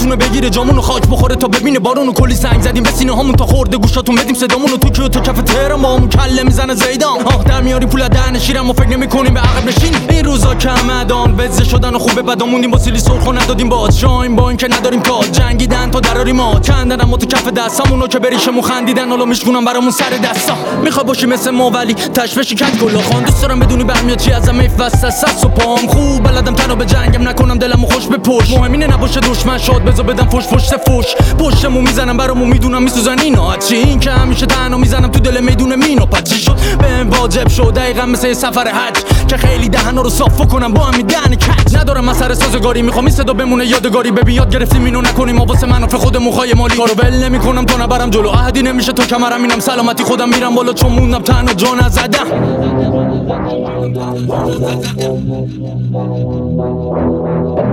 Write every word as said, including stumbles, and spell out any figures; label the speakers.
Speaker 1: بتونه بگیره جامونو خاک بخوره تا ببینه بارونو کلی سنگ زدیم به سینه هامون تا خورده گوشاتون بدیم صدامونو تو کیو تو کف تهران با همون کله میزنه زیدان آه در میاری پول دهن شیرم و فکر نمی‌کنیم به عقب نشینی این روزا کمدان وزه شدن و خوبه بعدا موندیم با سیلی سرخ و ندادیم باز شایم با اینکه نداریم تاج جنگیدن تا دراری ما کندن اما تو کف دستامونو که بریشمون خندیدن حالا میشونن برامون سر دستا میخوای باشی مثل ما ولی تشویش کج گلا خان دوست دارم بدونی برمیاد چی ازم میفسته است و پام خوب بلدم تنها به جنگم نکنم دلمو خوش به پشت مهم اینه نباشه دشمن شاد بذار بدم فوش پشت فوش پشتمو میزنم برامون میدونم میسوزن اینا چی این که همیشه تنها میزنم تو دل میدون مینا پچی شد بهم واجب شد دقیقاً مثل سفر حج که خیلی دهنا رو صاف کنم با همین دهن کج ندارم مسئله سازگاری میخوام این صدا بمونه یادگاری ببین یاد گرفتیم اینو نکنیم واسه منافع خودمون خای مالی کارو ول نمیکنم تا نبرم جلو عهدی نمیشه تا کمرم اینم سلامتی خودم میرم بالا چون موندم تنها جا نزدم